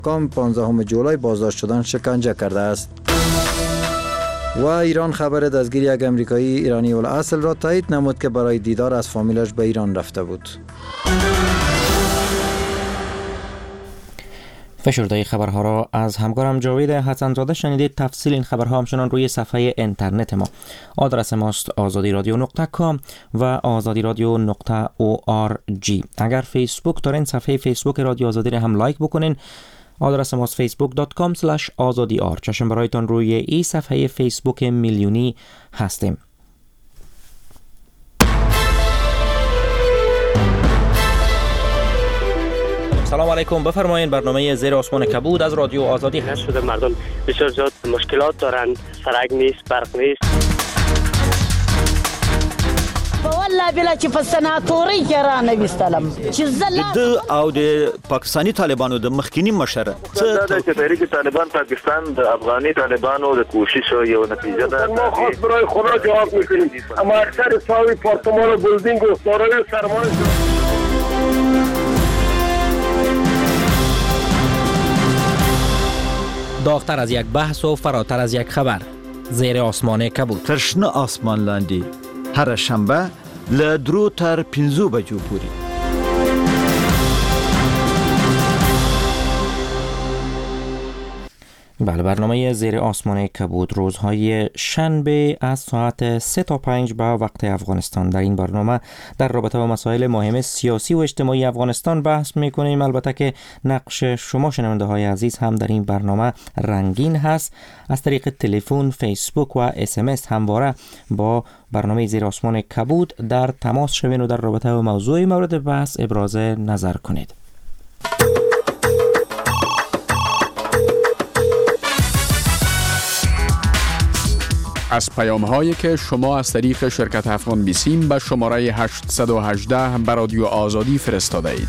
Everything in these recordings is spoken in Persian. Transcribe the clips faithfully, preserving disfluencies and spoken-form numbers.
حکام پانزدهم جولای بازداشت شدن شکنجه کرده است. و ایران خبر دستگیری یک امریکایی ایرانی الاصل را تایید نمود که برای دیدار از فامیلش به ایران رفته بود. فشرده خبرها را از همکارم جاوید حسن‌زاده شنیدید. تفصیل این خبرها همچنان روی صفحه اینترنت ما. آدرس ماست آزادی رادیو نقطه کام و آزادی رادیو نقطه او آر جی. اگر فیسبوک دارین صفحه فیسبوک رادیو آزادی را هم لایک بکنین. آدرس ماست فیسبوک دات کام اسلش آزادی آر. چشم برایتان روی این صفحه فیسبوک میلیونی هستیم. سلام علیکم، بفرمایید. برنامه زیر آسمان کبود از رادیو آزادی هست. شده مردم بسیار زیاد مشکلات دارند، سرک نیست، برق نیست. والله بلا چې په سناتوري کې را نه وستلم چې زله د او د پاکستاني طالبانو د مخکینی مشره څه د تحریک طالبان پاکستان د افغاني طالبانو د کوشش یو نتیجه ده. ما خاص برای خدا جواب میکنیم، اما اکثر ساوی پارتمان و بلدینگ و دارای سرمایه داغتر از یک بحث و فراتر از یک خبر. زیر آسمان کبود. ترشنه آسمان لاندی هر شنبه له درو تر پنځو بجو پورې. بله، برنامه زیر آسمان کبود روزهای شنبه از ساعت سه تا پنج به وقت افغانستان. در این برنامه در رابطه با مسائل مهم سیاسی و اجتماعی افغانستان بحث میکنیم. البته که نقش شما شنونده های عزیز هم در این برنامه رنگین هست. از طریق تلفن، فیسبوک و اس ام اس همواره با برنامه زیر آسمان کبود در تماس شوین و در رابطه با موضوع مورد بحث ابراز نظر کنید. از پیام هایی که شما از طریق شرکت افغان بیسیم به شماره هشت یک هشت به رادیو آزادی فرستاده اید.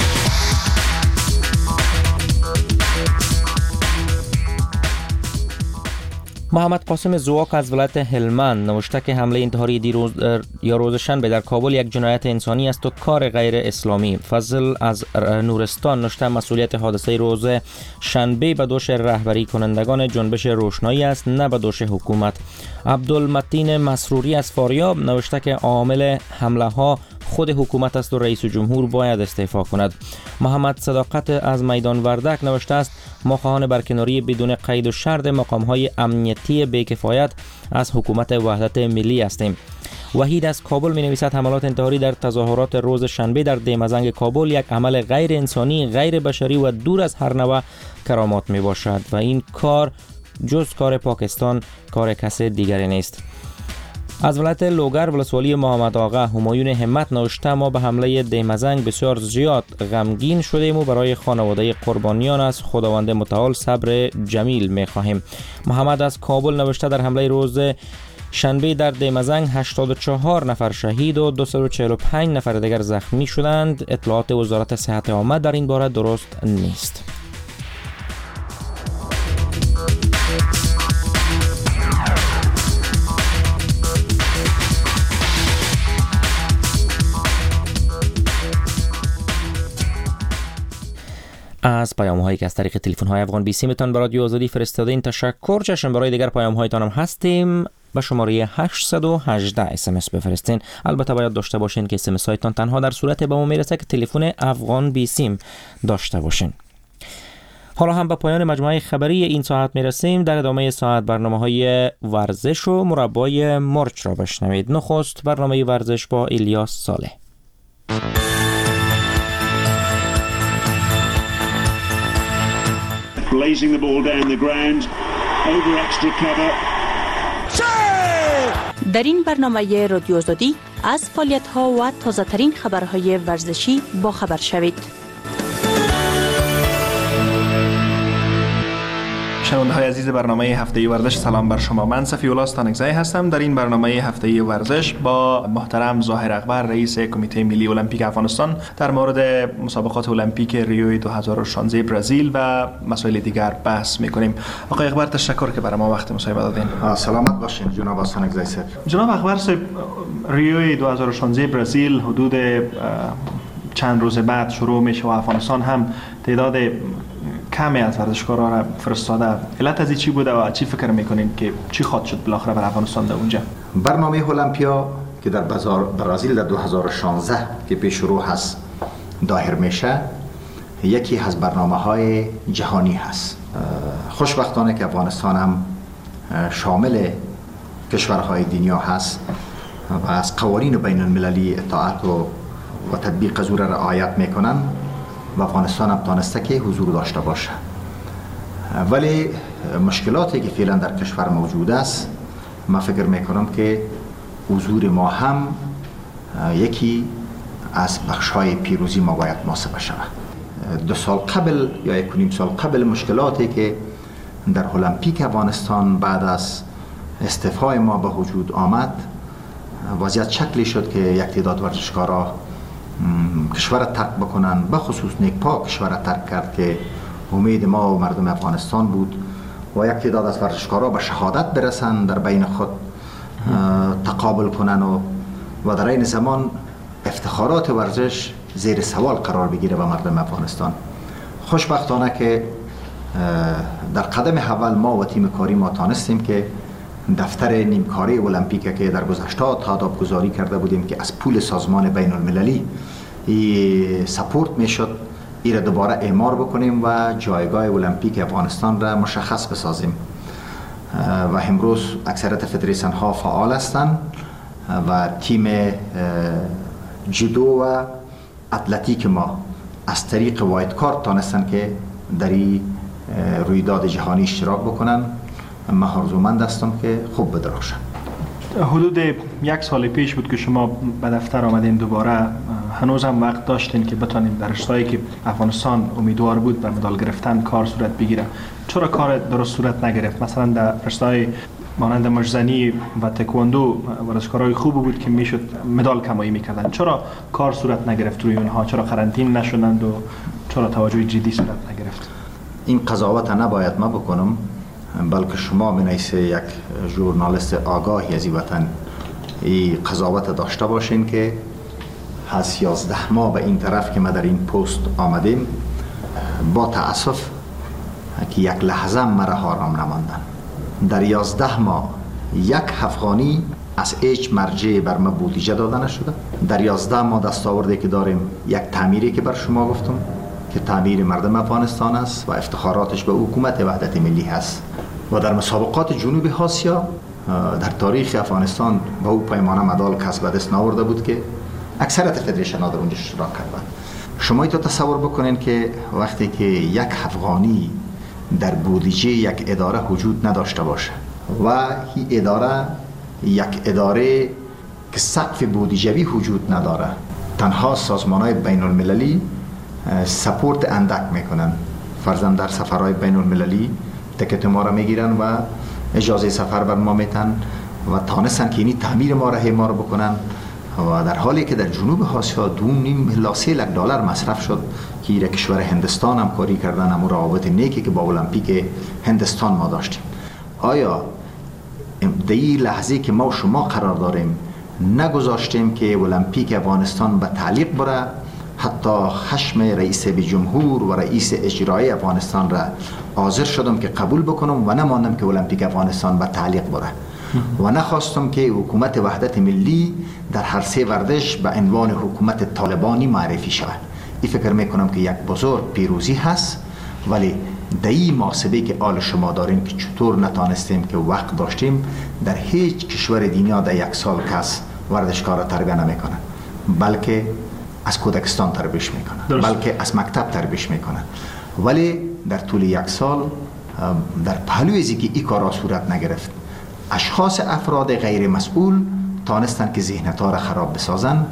محمد قاسم زواک از ولایت هلمند نوشته که حمله انتحاری دیروز یا روز شنبه در کابل یک جنایت انسانی است و کار غیر اسلامی. فضل از نورستان نوشته مسئولیت حادثه روز شنبه به دوش رهبری کنندگان جنبش روشنایی است، نه به دوش حکومت. عبدالمتین مسروری از فاریاب نوشته که عامل حمله ها خود حکومت است و رئیس جمهور باید استعفا کند. محمد صداقت از میدان وردک نوشته است ما خواهان برکناری بدون قید و شرط مقام‌های امنیتی بی‌کفایت از حکومت وحدت ملی هستیم. وحید از کابل می نویسد حملات انتحاری در تظاهرات روز شنبه در دیمزنگ کابل یک عمل غیر انسانی، غیر بشری و دور از هر نوع کرامات می باشد و این کار جز کار پاکستان کار کس دیگری نیست. از ولایت لوگر ولسوالی محمد آقا همایون همت نوشته ما به حمله دیمزنگ بسیار زیاد غمگین شدیم و برای خانواده قربانیان از خداوند متعال صبر جمیل می خواهیم. محمد از کابل نوشته در حمله روز شنبه در دیمزنگ هشتاد و چهار نفر شهید و دویست و چهل و پنج نفر دیگر زخمی شدند. اطلاعات وزارت صحت عامه در این باره درست نیست. از پیام هایی که از طریق تلفن های افغان بیسیم تان به رادیو آزادی فرستادین تشکر. چشم برای دیگر پیام هایتان هم هستیم. به شماره هشت یک هشت اس ام اس بفرستین. البته باید داشته باشین که اس ام اس هایتان تنها در صورت به ما میرسه که تلفن افغان بیسیم داشته باشین. حالا هم به پایان مجموعه خبری این ساعت میرسیم. در ادامه ساعت برنامه های ورزش و مربای مرچ را بشنوید. نخست برنامه ورزش با الیاس صالح. Blazing the ball down the ground over extra cover. در این برنامه رادیو آزادی از فعالیت‌ها و تازه‌ترین خبرهای ورزشی با خبر شوید. شنونده های عزیز برنامه هفته‌ای ورزش، سلام بر شما. من صفی‌الله ستانکزی هستم. در این برنامه هفته‌ای ورزش با محترم ظاهر اکبر رئیس کمیته ملی المپیک افغانستان در مورد مسابقات المپیک ریو دو هزار و شانزده برزیل و مسائل دیگر بحث می‌کنیم. آقای اکبر تشکر که برای ما وقت مصاحبه دادین. سلامت باشین جناب ستانکزی صاحب. جناب اکبر صاحب، ریو دو هزار و شانزده برزیل حدود چند روز بعد شروع میشه و افغانستان هم تعداد کمی از ورزشکارا را فرستاده. علت از چی بوده و چی فکر میکنین که چی خواهد شد بالاخره برای افغانستان در اونجا؟ برنامه المپیا که در برزیل در دو هزار و شانزده که پیش رو هست دایر میشه، یکی از برنامه های جهانی هست. خوشبختانه که افغانستان هم شامل کشورهای دنیا هست و از قوانین بین المللی اطاعت و, و تطبیق از او را رعایت میکنن و افغانستان هم تانسته که حضور داشته باشه. ولی مشکلاتی که فعلا در کشور موجود است، من فکر میکنم که حضور ما هم یکی از بخشای پیروزی ما باید محاسبه شود. دو سال قبل یا یک و نیم سال قبل مشکلاتی که در المپیک افغانستان بعد از استعفای ما به وجود آمد، وضعیت شکلی شد که یک تعداد ورزشکارا کشور ترک بکنن، به خصوص نیکپا کشور ترک کرد که امید ما و مردم افغانستان بود و یک تعداد از ورزشکارا به شهادت برسن، در بین خود تقابل کنن و و در این زمان افتخارات ورزش زیر سوال قرار بگیره به مردم افغانستان. خوشبختانه که در قدم اول ما و تیم کاری ما تانستیم که دفتر نیمکاری المپیک که در گذشته تاداب گذاری کرده بودیم که از پول سازمان بین المللی سپورت میشد، این را دوباره اعمار بکنیم و جایگاه المپیک افغانستان را مشخص بسازیم و امروز اکثریت فدریسن ها فعال هستند و تیم جودو و اتلتیک ما از طریق وایت کارت تانستن که در این رویداد جهانی اشتراک بکنن. من آرزومند هستم که خوب بدرخشن. حدود یک سال پیش بود که شما به دفتر آمدین دوباره، هنوز هم وقت داشتین که بتونین در رشته‌ای که افغانستان امیدوار بود به مدال گرفتن کار صورت بگیره. چرا کار درست صورت نگرفت؟ مثلا در رشته‌های مانند مشزنی و تکواندو ورزشکارای خوب بود که میشد مدال کمایی میکردن. چرا کار صورت نگرفت روی اونها؟ چرا قرنطین نشدند و چرا توجه جدی صورت نگرفت؟ این قضاوت نباید ما بکنم، بلکه شما به حیث یک ژورنالیست آگاهی از این وطن این قضاوت داشته باشین که از یازده ماه به این طرف که ما در این پست آمدیم، با تأسف که یک لحظه مرا آرام نماندن. در یازده ماه یک افغانی از هیچ مرجع بر ما بودجه داده نشده. در یازده ماه دستاوردی که داریم یک تعمیری که بر شما گفتم که تعمیر مردم افغانستان است و افتخاراتش به حکومت وحدت ملی هست و در مسابقات جنوب آسیا در تاریخ افغانستان به او پیمانه مدال کسب دست ناورده بود که اکثریت فدریشن ها در اونجا اشتراک کردند. شما اینو تصور بکنین که وقتی که یک افغانی در بودجه یک اداره وجود نداشته باشه و این اداره یک اداره که سقف بودجوی وجود نداره، تنها سازمان‌های بین المللی سپورت اندک میکنن، فرضاً در سفرهای بین المللی تکت ما را میگیرن و اجازه سفر بر ما میتن و تانستن که اینی تعمیر ما را همار بکنن و در حالی که در جنوب آسیا دو نیم الی سه لک دلار مصرف شد که ایره کشور هندستان هم کاری کردن، همون روابط نیکی که با المپیک هندستان ما داشتیم. آیا در این لحظه که ما و شما قرار داریم نگذاشتیم که المپیک افغانستان به تعلیق بره؟ حتی خشم رئیس جمهور و رئیس اجرایی افغانستان را حاضر شدم که قبول بکنم و نماندم که المپیک افغانستان به تعلیق بره و نخواستم که حکومت وحدت ملی در هر سه ورزش به عنوان حکومت طالبانی معرفی شود. این فکر میکنم که یک بزرگ پیروزی هست، ولی در این محاسبه که آل شما داریم که چطور نتانستیم که وقت داشتیم، در هیچ کشور دنیا در یک سال کس ورزشکار را تربیت نمیکنه، بلکه از کودکستان تربیت میکنن، بلکه از مکتب تربیت میکنن. ولی در طول یک سال در پهلوی از که این کارا صورت نگرفت، اشخاص افراد غیر مسئول تانستن که ذهنیت‌ها را خراب بسازن،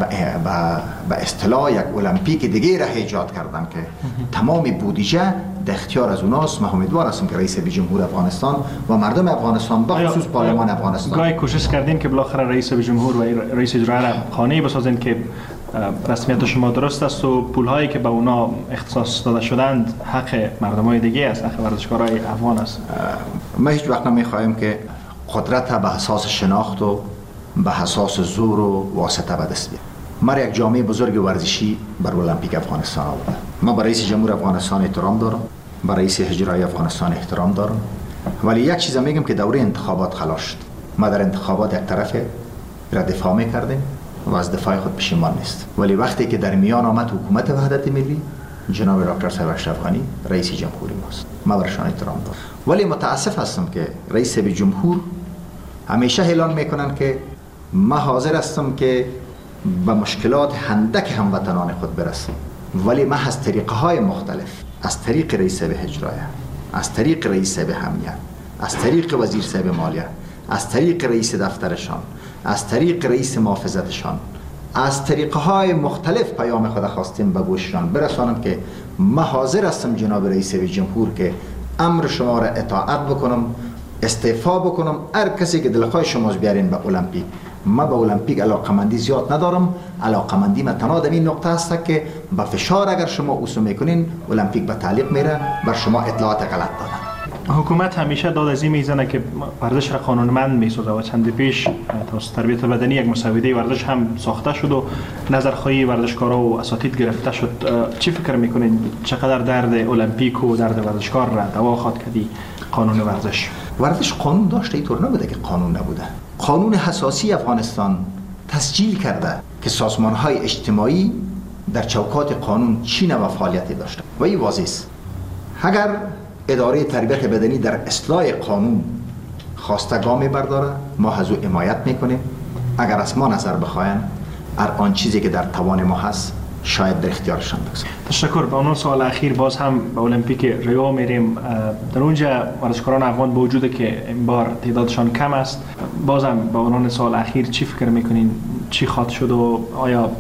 به اصطلاح یک المپیک دیگه را ایجاد کردن که تمام بودجه در اختیار از اوناست. من امیدوار هستم که رئیس جمهور افغانستان و مردم افغانستان به خصوص پارلمان افغانستان گاهی کوشش کردین که بالاخره رئیس جمهور و رئیس اجرایی را خانه‌ای بسازین که رسمیت شما درست است و پول‌هایی که به اونا اختصاص داده شدند حق مردمای دیگه است، حق ورزشکارای افغان است. ما هیچ وقت نمی‌خوایم که قدرت به اساس شناخت و به اساس زور و واسطه به دست بیاریم. ما یک جامعه بزرگ ورزشی بر المپیک افغانستان آورده. ما برای رئیس جمهور افغانستان احترام دارم با رئیس اجرایی افغانستان احترام دارم، ولی یک چیز میگم که دوره انتخابات خلاص شد. ما در انتخابات یک طرف را دفاع میکردیم و از دفاع خود پشیمان نیست، ولی وقتی که در میان آمد حکومت وحدت ملی، جناب دکتر صاحب اشرف غنی رئیس جمهوری ماست، ما برشان احترام دارم. ولی متاسف هستم که رئیس جمهور همیشه اعلان میکنن که ما حاضر هستم که به مشکلات هندک هموطنان خود برسیم، ولی ما از طریقه های مختلف، از طریق رئیس اجرایی، از طریق رئیس امنیت، از طریق وزیر صاحب مالیه، از طریق رئیس دفترشان، از طریق رئیس محافظتشان، از طریقه های مختلف پیام خود خواستیم به گوششان برسانم که ما حاضر هستم جناب رئیس جمهور که امر شما را اطاعت بکنم، استعفا بکنم، هر کسی که دلخواه شماست بیارین به المپیک. ما به المپیک علاقمندی زیاد ندارم، علاقمندی من تنها در این نقطه است که با فشار اگر شما اصول میکنین المپیک به تعلیق میره، بر شما اطلاعات غلط دادن. حکومت همیشه داد از این میزنه که ورزش را قانونمند میسازه و چند پیش توسط تربیت بدنی یک مسوده ورزش هم ساخته شد و نظرخواهی ورزشکارا و اساتید گرفته شد. چی فکر میکنین چقدر درد المپیک و درد ورزشکار را دوا خواهد کردی قانون ورزش؟ ورزش قانون داشته، اینطور نبوده که قانون نبوده. قانون اساسی افغانستان تسجیل کرده که سازمان‌های اجتماعی در چوکات قانون چی نوع فعالیتی داشته و این واضح است. اگر اداره تربیت بدنی در اصلاح قانون خواسته گامی برداره، ما از او حمایت میکنیم. اگر از ما نظر بخواین، هر آن چیزی که در توان ما هست شاید در اختیارشان بگذاریم. تشکر. به عنوان سوال اخیر باز هم به المپیک ریو میریم. در اونجا ورزشکاران افغان با وجود که این بار تعدادشان کم است، بازم به عنوان سوال اخیر چی فکر میکنین چی خواهد شد و آیا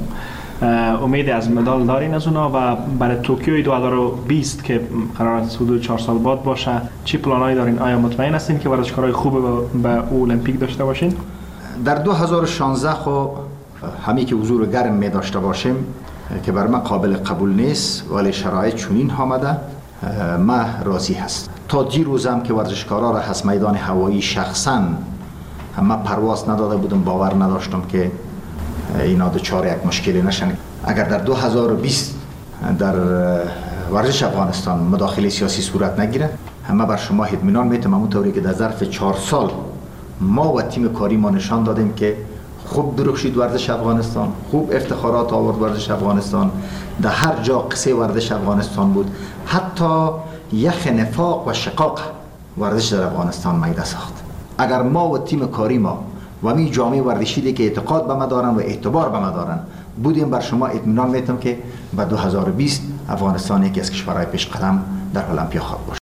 امید از مدال دارین از اونا و برای توکیو دو هزار و بیست که قرار است حدود چهار سال بعد باشه چی پلانایی دارین؟ آیا مطمئن هستین که ورزشکارای خوب به المپیک داشته باشین؟ در دو هزار و شانزده خو همی که حضور گرم می داشته باشیم که بر من قابل قبول نیست، ولی شرایط چنین آمده، ما راضی هست. تا دیروزم که ورزشکارا را از میدان هوایی شخصا ما پرواز نداده بودم، باور نداشتم که اینا دچار یک مشکلی نشن. اگر در دو هزار و بیست در ورزش افغانستان مداخله سیاسی صورت نگیره، ما بر شما اطمینان میتونم همونطوری که در ظرف چهار سال ما و تیم کاری ما نشان دادیم که خوب درخشید ورزش افغانستان، خوب افتخارات آورد ورزش افغانستان، در هر جا قصه ورزش افغانستان بود، حتی یخ نفاق و شقاق ورزش در افغانستان میده ساخت. اگر ما و تیم کاری ما و می جامعه ورزشی که اعتقاد به ما دارن و اعتبار به ما دارن بودیم، بر شما اطمینان میتونم که به دو هزار و بیست افغانستان یکی از کشورهای پیش قدم در المپیا خواهد باشد.